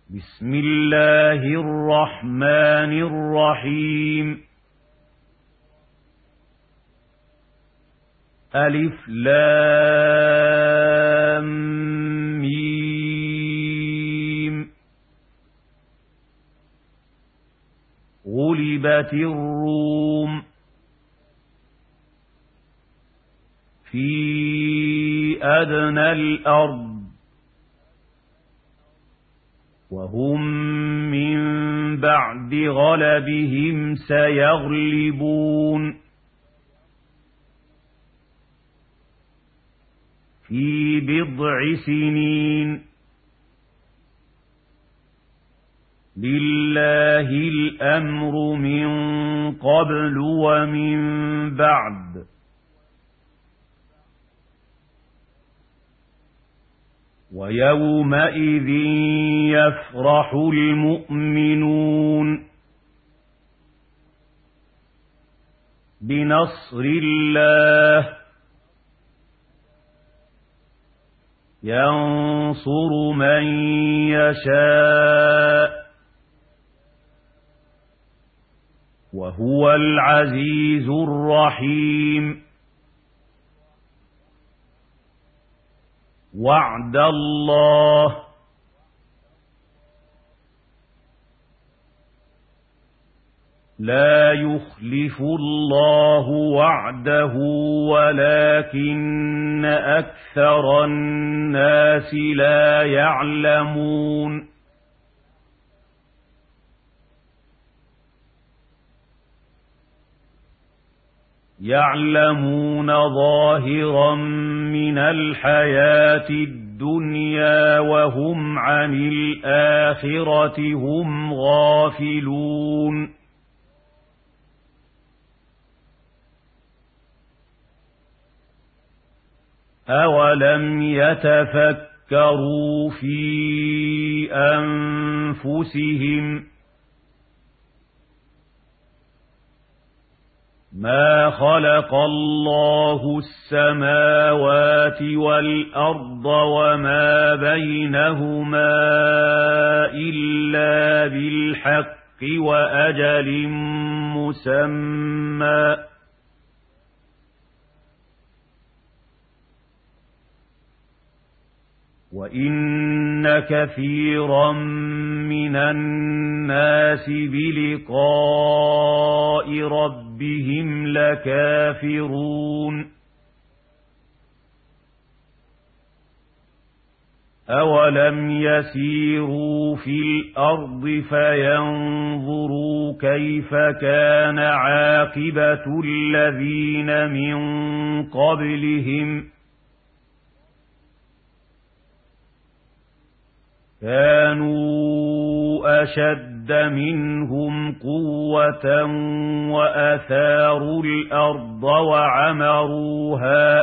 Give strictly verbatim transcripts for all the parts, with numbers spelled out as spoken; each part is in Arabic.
بسم الله الرحمن الرحيم. ألف لام ميم. غلبت الروم في أدنى الأرض وهم من بعد غلبهم سيغلبون في بضع سنين. لله الأمر من قبل ومن بعد ويومئذ يفرح المؤمنون بنصر الله ينصر من يشاء وهو العزيز الرحيم. وعد الله لا يخلف الله وعده ولكن أكثر الناس لا يعلمون. يعلمون ظاهرا من الحياة الدنيا وهم عن الآخرة هم غافلون. أولم يتفكروا في أنفسهم ما خلق الله السماوات والأرض وما بينهما إلا بالحق وأجل مسمى وإن كثيرا من الناس بلقاء ربهم لكافرون. أولم يسيروا في الأرض فينظروا كيف كان عاقبة الذين من قبلهم كانوا أشد منهم قوة وأثاروا الأرض وعمروها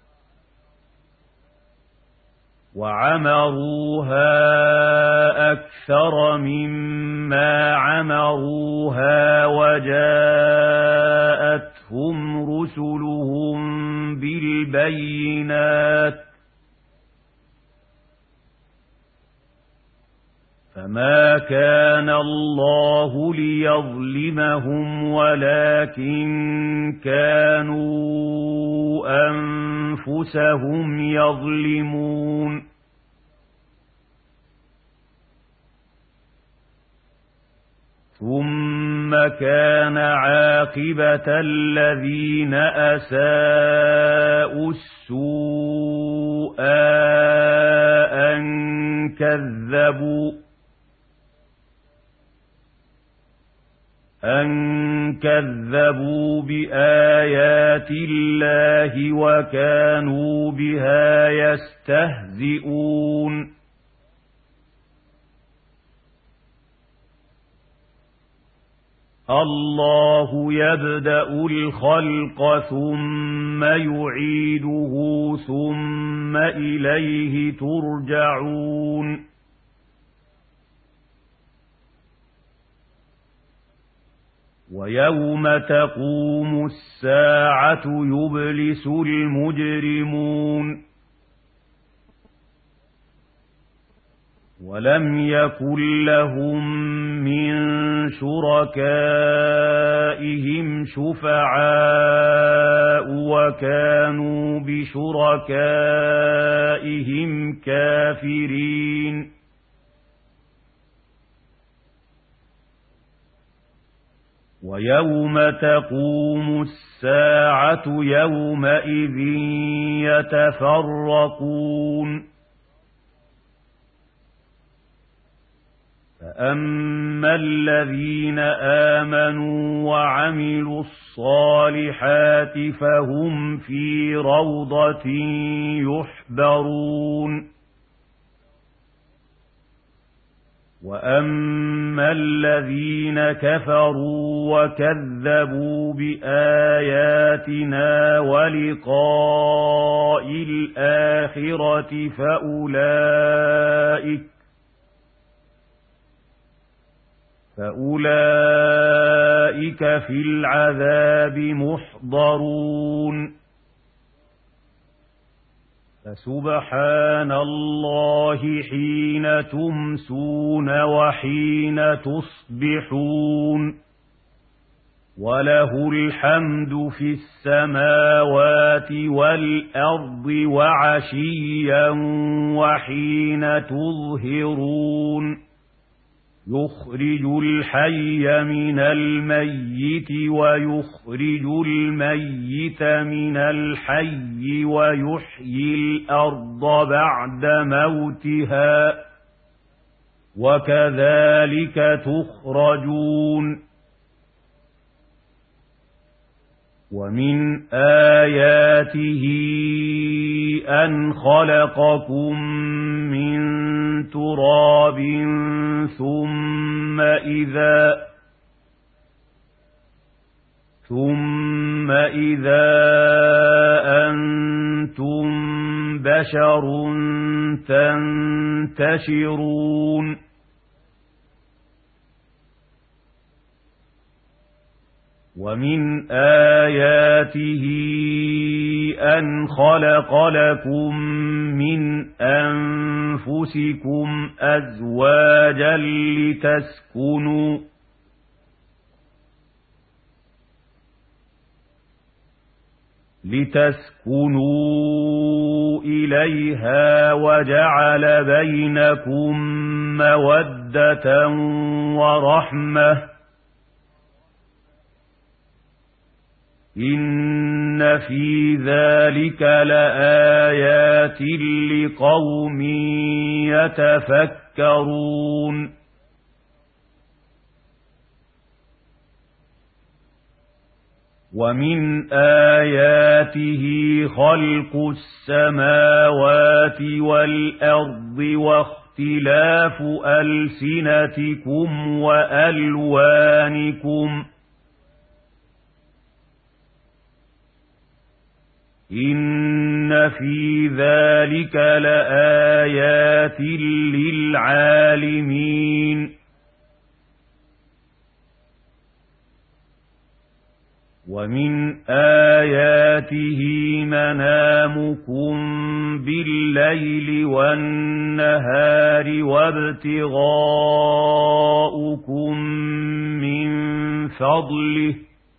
وعمروها أكثر مما عمروها وجاءتهم رسلهم بالبينات فما كان الله ليظلمهم ولكن كانوا أنفسهم يظلمون. ثم كان عاقبة الذين أساءوا السوء أن كذبوا أن كذبوا بآيات الله وكانوا بها يستهزئون. الله يبدأ الخلق ثم يعيده ثم إليه ترجعون. ويوم تقوم الساعة يبلس المجرمون ولم يكن لهم من شركائهم شفعاء وكانوا بشركائهم كافرين ويوم تقوم الساعة يومئذ يتفرقون فأما الذين آمنوا وعملوا الصالحات فهم في روضة يحبرون وأما الذين كفروا وكذبوا بآياتنا ولقاء الآخرة فأولئك فأولئك في العذاب محضرون فسبحان الله حين تمسون وحين تصبحون وله الحمد في السماوات والأرض وعشيا وحين تظهرون يخرج الحي من الميت ويخرج الميت من الحي ويحيي الأرض بعد موتها وكذلك تخرجون ومن آياته أن خلقكم من تراب ثم إذا ثم إذا أنتم بشر تنتشرون ومن آياته أن خلق لكم من أنفسكم أزواجا لتسكنوا لتسكنوا إليها وجعل بينكم مودة ورحمة إن في ذلك لآيات لقوم يتفكرون ومن آياته خلق السماوات والأرض واختلاف ألسنتكم وألوانكم إن في ذلك لآيات للعالمين ومن آياته منامكم بالليل والنهار وابتغاؤكم من فضله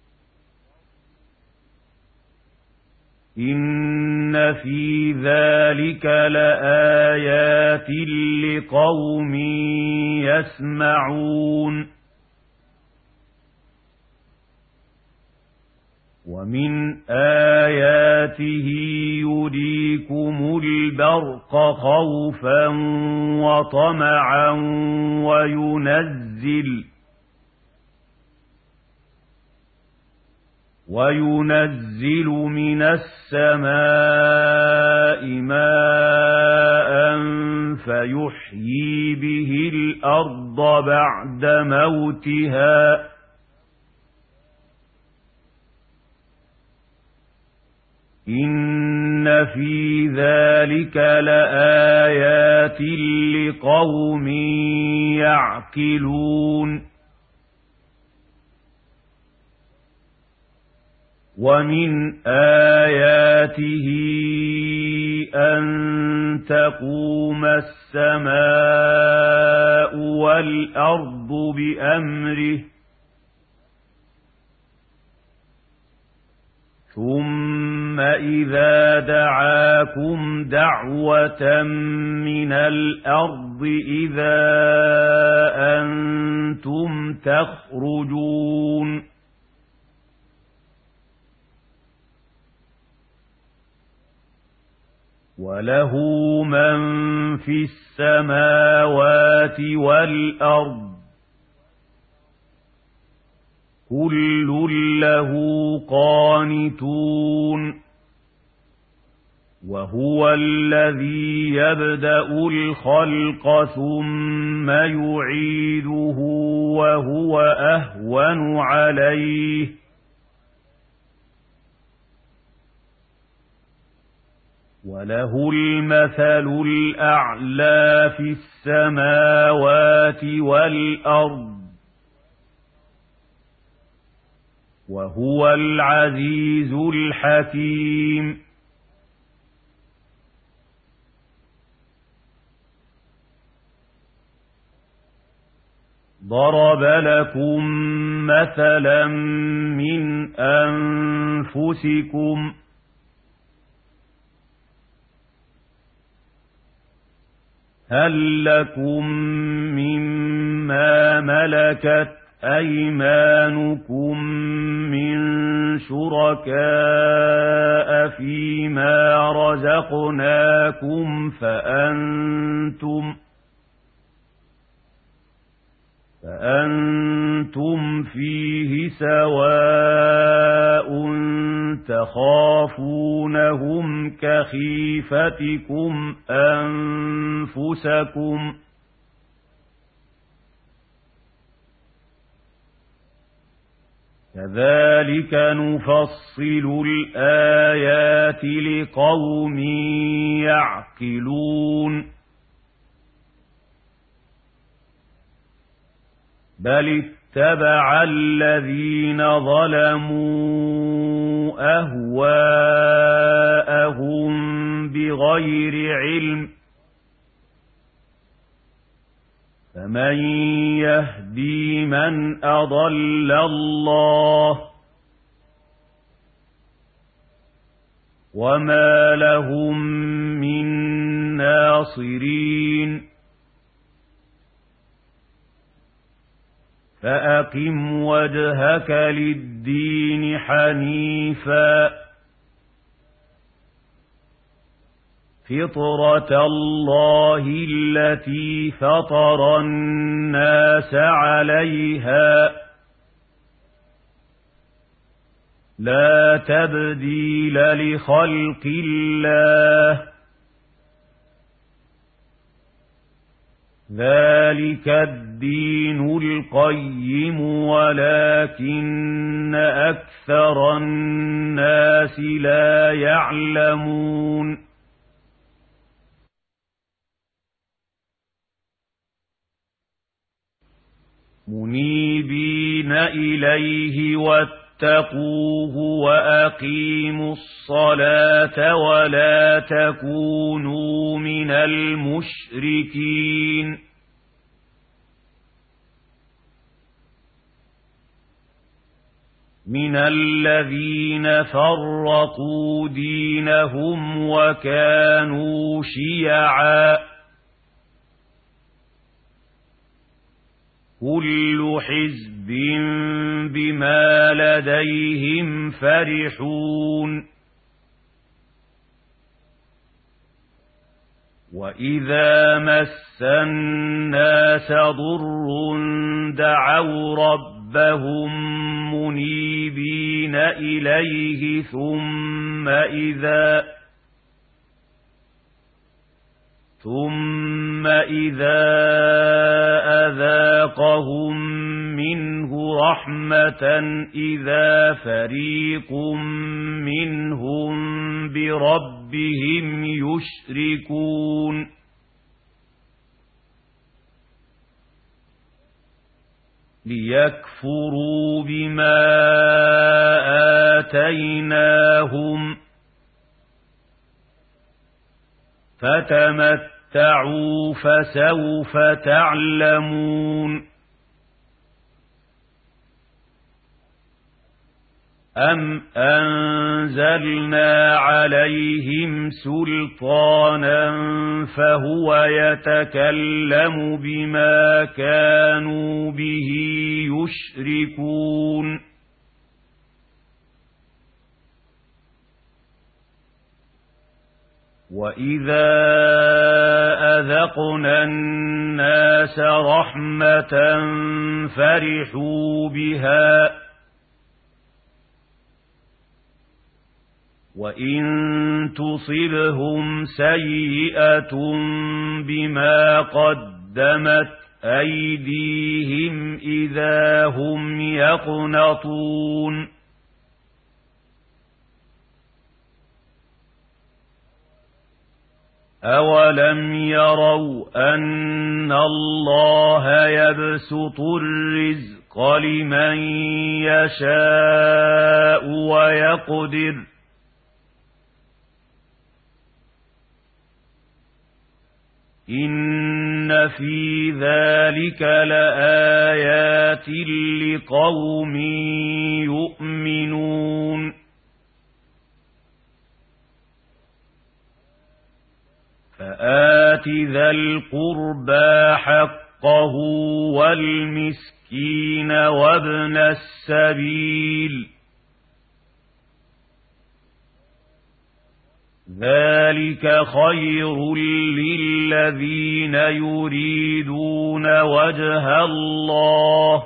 إن في ذلك لآيات لقوم يسمعون ومن آياته يريكم البرق خوفا وطمعا وينزل وينزل من السماء ماء فيحيي به الأرض بعد موتها إن في ذلك لآيات لقوم يعقلون ومن آياته أن تقوم السماء والأرض بأمره ثم إذا دعاكم دعوة من الأرض إذا أنتم تخرجون وله من في السماوات والأرض كل له قانتون وهو الذي يبدأ الخلق ثم يعيده وهو أهون عليه وله المثل الأعلى في السماوات والأرض وهو العزيز الحكيم ضرب لكم مثلا من أنفسكم هل لكم مما ملكت أيمانكم من شركاء فيما رزقناكم فأنتم فأنتم فيه سواء تخافونهم كخيفتكم أنفسكم كذلك نفصل الآيات لقوم يعقلون بل اتبع الذين ظلموا أهواءهم بغير علم فمن يهدي من أضل الله وما لهم من ناصرين فأقم وجهك للدين حنيفا فطرة الله التي فطر الناس عليها لا تبديل لخلق الله ذلك الدين القيم ولكن أكثر الناس لا يعلمون منيبين إليه واتقوه وأقيموا الصلاة ولا تكونوا من المشركين من الذين فرقوا دينهم وكانوا شيعا كل حزب بما لديهم فرحون وإذا مس الناس ضر دعوا ربهم منيبين إليه ثم إذا ثم إذا أذاقهم منه رحمة إذا فريق منهم بربهم يشركون ليكفروا بما آتيناهم فتمتعوا فسوف تعلمون أم أنزلنا عليهم سلطانا فهو يتكلم بما كانوا به يشركون وإذا أذقنا الناس رحمة فرحوا بها وإن تصبهم سيئة بما قدمت أيديهم إذا هم يقنطون أولم يروا أن الله يبسط الرزق لمن يشاء ويقدر إن في ذلك لآيات لقوم يؤمنون فآت ذا القربى حقه والمسكين وابن السبيل ذلك خير للذين يريدون وجه الله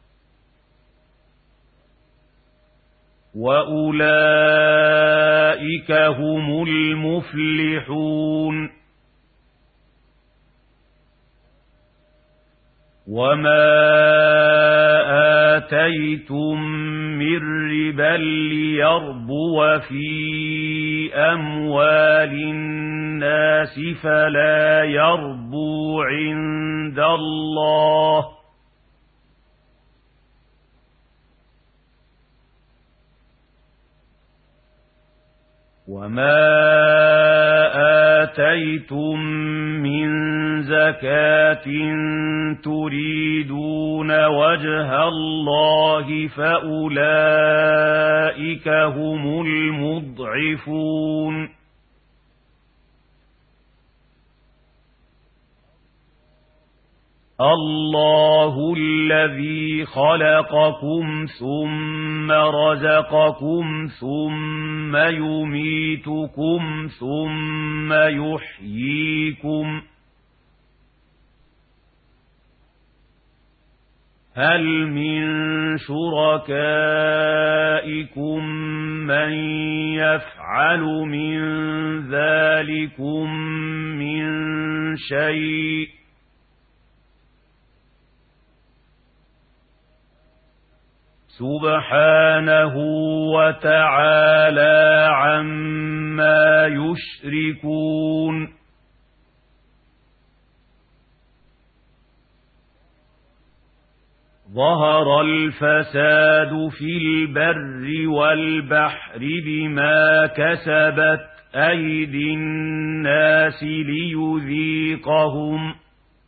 وأولئك هم المفلحون وما آتيتم من ربا ليربو في أموال الناس فلا يربو عند الله وما آتيتم من زكاة تريدون وجه الله فأولئك هم المضعفون الله الذي خلقكم ثم رزقكم ثم يميتكم ثم يحييكم هل من شركائكم من يفعل من ذلكم من شيء سبحانه وتعالى عما يشركون ظهر الفساد في البر والبحر بما كسبت أيدي الناس ليذيقهم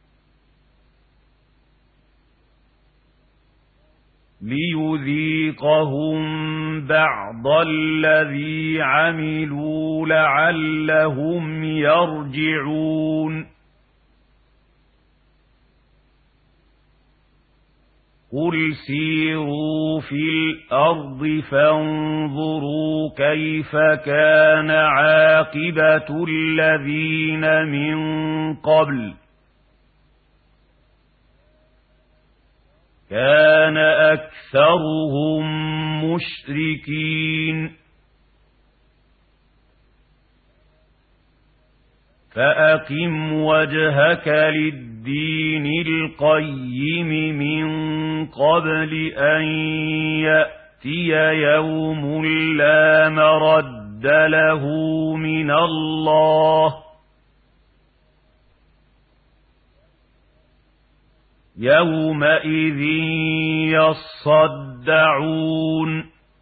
ليذيقهم بعض الذي عملوا لعلهم يرجعون قل سيروا في الأرض فانظروا كيف كان عاقبة الذين من قبل كان أكثرهم مشركين فأقم وجهك للدين القيم من قبل أن يأتي يوم لا مرد له من الله يومئذ يصدعون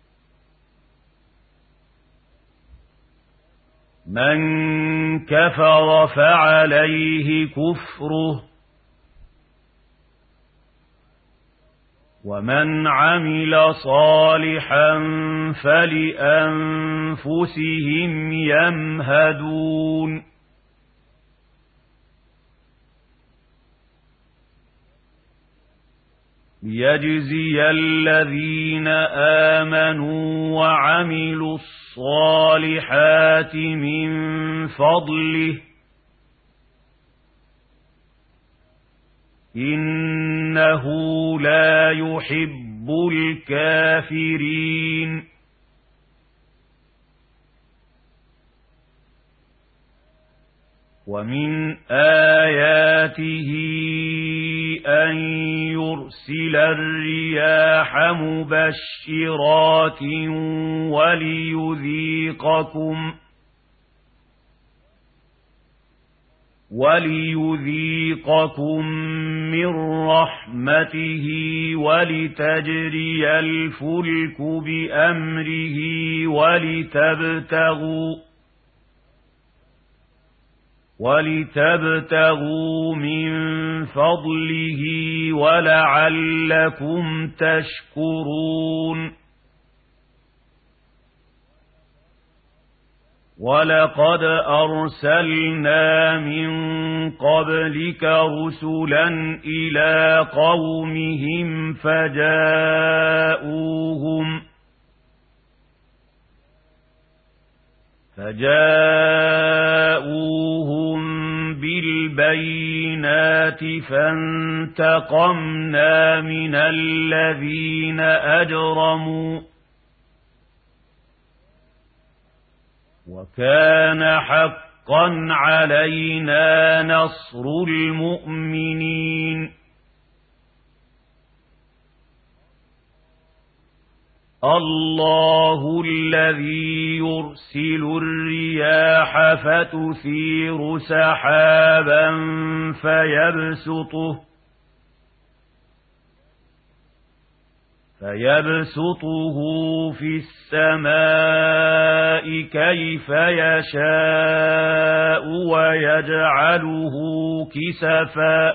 من كفر فعليه كفره ومن عمل صالحا فلأنفسهم يمهدون ليجزي الذين آمنوا وعملوا الصالحات من فضله إنه لا يحب الكافرين ومن آياته أن يرسل الرياح مبشرات وليذيقكم وليذيقكم من رحمته ولتجري الفلك بأمره ولتبتغوا ولتبتغوا من فضله ولعلكم تشكرون ولقد أرسلنا من قبلك رسلا إلى قومهم فجاءوهم فجاءوهم بالبينات فانتقمنا من الذين أجرموا وكان حقا علينا نصر المؤمنين الله الذي يرسل الرياح فتثير سحابا فيبسطه فيبسطه في السماء كيف يشاء ويجعله كسفا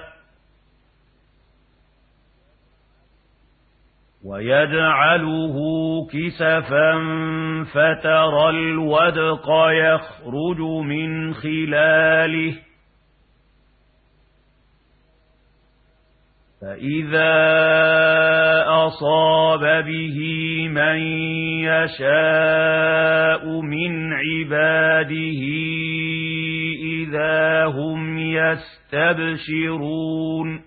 ويجعله كسفا فترى الودق يخرج من خلاله فإذا أصاب به من يشاء من عباده إذا هم يستبشرون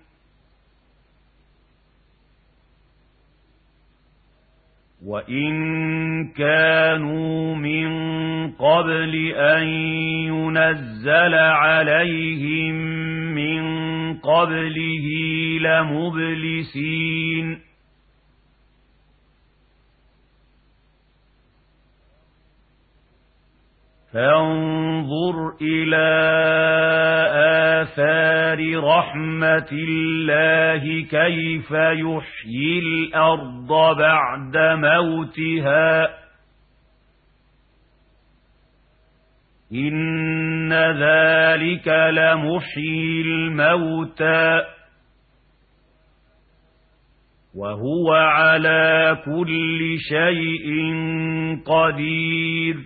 وإن كانوا من قبل أن ينزل عليهم من قبله لمبلسين فانظر إلى آثار رحمة الله كيف يحيي الأرض بعد موتها إن ذلك لمحيي الموتى وهو على كل شيء قدير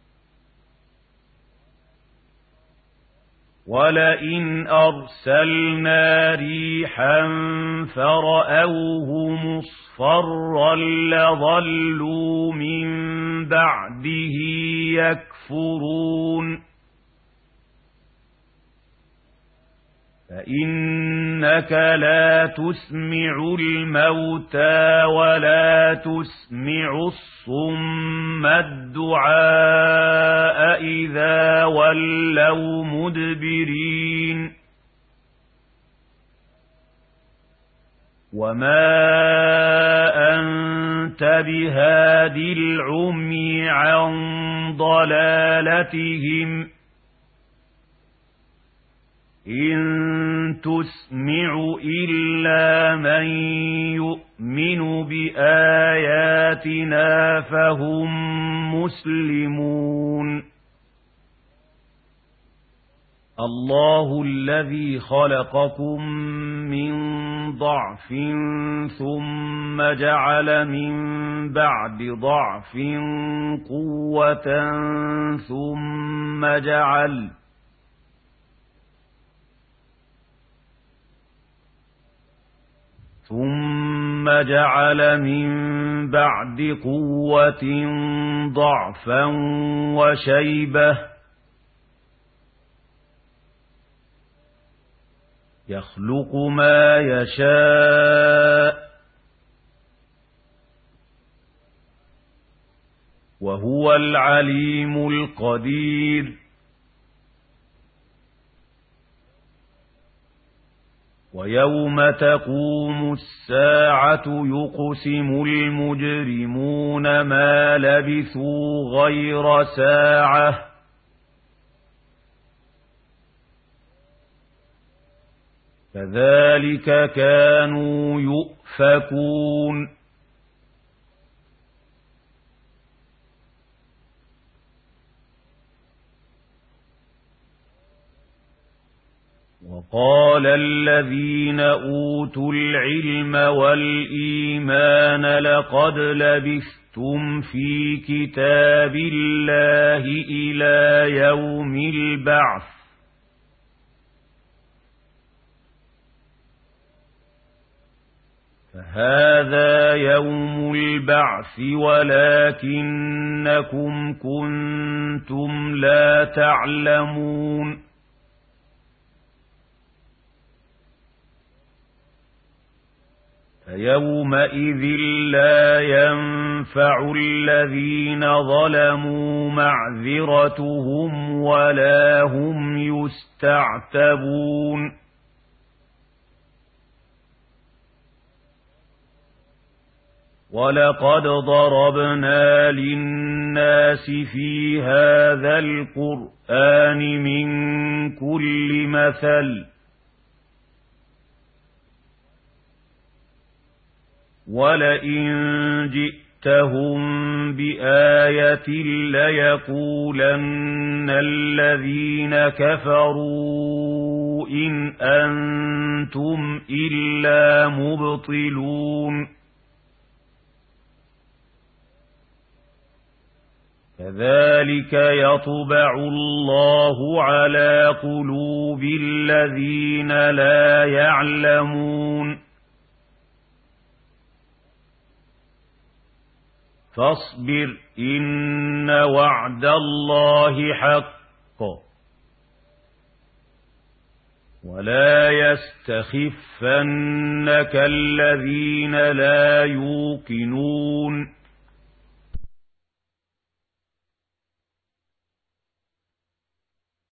ولئن أرسلنا ريحا فرأوه مصفرا لظلوا من بعده يكفرون فإنك لا تسمع الموتى ولا تسمع الصم الدعاء إذا ولوا مدبرين وما أنت بهاد العمي عن ضلالتهم إن تسمع إلا من يؤمن بآياتنا فهم مسلمون الله الذي خلقكم من ضعف ثم جعل من بعد ضعف قوة ثم جعل ثم جعل من بعد قوة ضعفا وشيبة يخلق ما يشاء وهو العليم القدير ويوم تقوم الساعة يقسم المجرمون ما لبثوا غير ساعة كذلك كانوا يؤفكون وقال الذين أوتوا العلم والإيمان لقد لبثتم في كتاب الله إلى يوم البعث فهذا يوم البعث ولكنكم كنتم لا تعلمون فيومئذ لا ينفع الذين ظلموا معذرتهم ولا هم يستعتبون ولقد ضربنا للناس في هذا القرآن من كل مثل ولئن جئتهم بآية ليقولن الذين كفروا إن أنتم إلا مبطلون كذلك يطبع الله على قلوب الذين لا يعلمون فاصبر إن وعد الله حق ولا يستخفنك الذين لا يوقنون